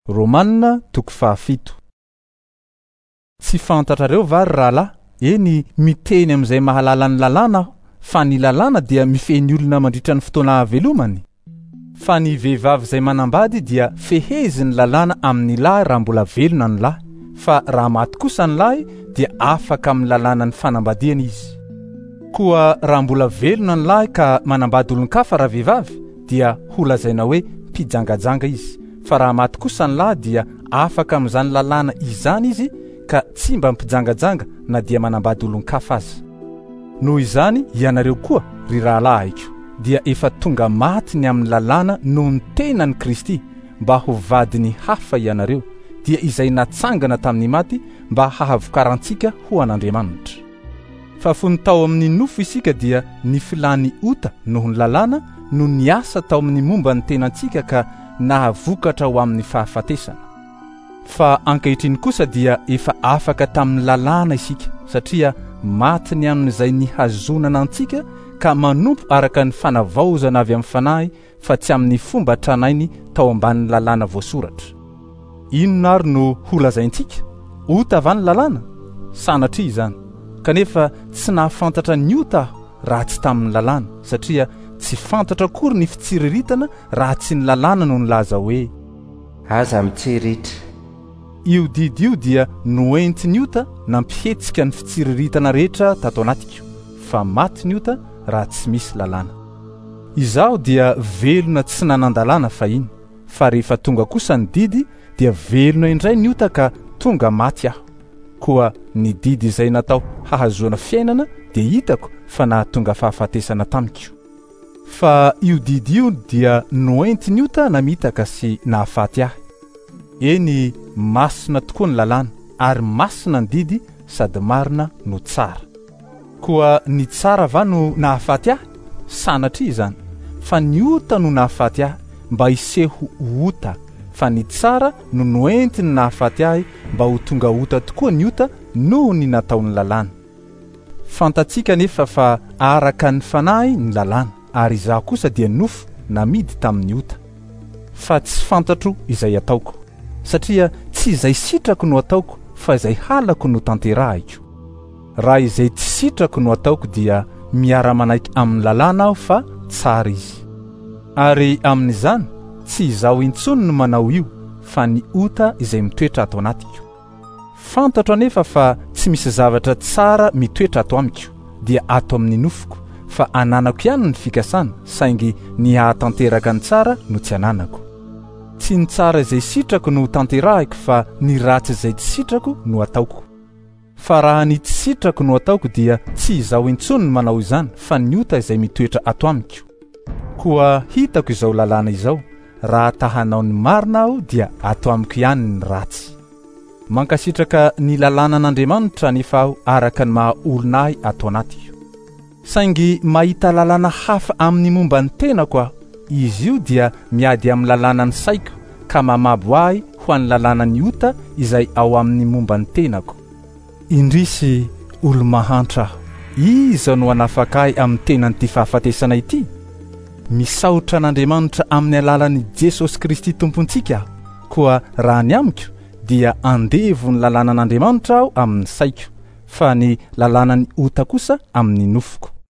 Romanina toko 7. Tsy fantatrareo vary rahalahy, eny miteny am'izay mahalala ny lalàna aho, fa ny lalàna dia mifehy olona mandritra ny fotoana havelomany. Fa ny vehivavy izay manambady dia fehezi ny lalàna amin'ny lahy raha mbola velona ny lahy, fa raha maty kosa ny lahy dia afaka amin'ny lalàna ny fanambadiana izy. Koa raha mbola velona ny lahy ka manambady olon-kafa raha vehivavy dia ho lazaina hoe mpijangajanga izy. Fa raha maty kosa ny lahy dia afaka amin'izany lalàna izany izy ka tsy mba mpijangajanga na dia manambady olon-kafa aza. Noho izany ianareo koa ry rahalahy haiko dia efa tonga maty ny amin'ny lalàna noho ny tenan'i Kristy mba ho vadiny hafa ianareo, dia izay natsangana tamin'ny maty mba hahavokarantsika ho an'Andriamanitra. Fa fony tao amin'ny nofo isika dia ny filany ota noho ny lalàna no niasa tao amin'ny momba ny tenantsika ka nahavokatra ho amin'ny fahafatesana. Fa ankehitriny kosa dia efa afaka tamin'ny lalàna isika, satria maty ny amin'izay nihazonana antsika ka manompo araka ny fanavaozana avy amin'ny fanahy, fa tsy amin'ny fomba tranainy tao ambanin'ny lalàna voasoratra. Inona ary no ho lazaintsika? Ota va ny lalàna? Sanatria izany. Kanefa tsy nahafantatra ny ota aho raha tsy tamin'ny lalàna, satria tsy fantatra kory ny fitsiriritana raha tsy ny lalàna no nilaza hoe aza mitsiritra. Io didy io dia noenty ny ota nampihetsika ny fitsiriritana rehetra tato anatiko, fa maty ny ota raha tsy misy lalàna. Izaho dia velona tsy nanan-dalàna fahiny, fa rehefa tonga kosa ny didy dia velona indray ny ota ka tonga maty aho. Koa ny didy izay natao hahazoana fiainana dia hitako fa nahatonga fahafatesana tamiko. Fa io didy io dia noenty ny ota namitaka sy nahafaty ahy. Eny masina tokoa ny lalàna, ary masina ny didy sady marina no tsara. Koa ny tsara va no nahafaty ahy? Sanatria izany. Fa ny ota no nahafaty ahy mba hiseho ota, fa ny tsara no noenty ny nahafaty ahy mba ho tonga ota tokoa ny ota noho ny nataon'ny lalàna. Fantatsika nefa fa araka ny fanahy ny lalàna, ary izaho kosa dia nofo namidy tamin'ny ota. Fa tsy fantatro izay ataoko, satria tsy izay sitrako no ataoko, fa izay halako no tanterahiko. Raha izay tsy sitrako no ataoko dia miara-manaiky amin'ny lalàna aho, fa tsara izy. Ary amin'izany tsy izaho intsony no manao io, fa ny ota izay mitoetra ato anatiko. Fantatro anefa fa tsy misy zavatra tsara mitoetra ato amiko, dia ato amin'ny nofoko, fa ananako ihany ny fikasana, saingy ny hahatanteraka ny tsara no tsy ananako. Tsy ny tsara izay sitrako no tanterahiko, fa ny ratsy izay tsy sitrako no ataoko. Fa raha ny tsy sitrako no ataoko dia tsy izaho intsony no manao izany, fa ny ota izay mitoetra ato amiko. Koa hitako izao lalàna izao, raha tahanao ny marina aho dia ato amiko ihany ny ratsy. Mankasitraka ny lalàna n'Andriamanitra nefa aho araka ny maha olonahy ato anatiko. Saingy mahita lalàna hafa amin'ny momba ny tenako aho, izy io dia miady amin'ny lalàna ny saiko ka mamabo ahy ho an'ny lalàna ny ota izay ao amin'ny momba ny tenako. Indrisy olo-mahantra aho, iza no hanafaka ahy amin'ny tenan'ity fahafatesana ity? Misaotra an'Andriamanitra amin'ny alalan'i Jesosy Kristy tompontsika aho, koa raha ny amiko dia andevo ny lalàna n'Andriamanitra aho amin'ny saiko, fa ny lalàna ny ota kosa amin'ny nofoko.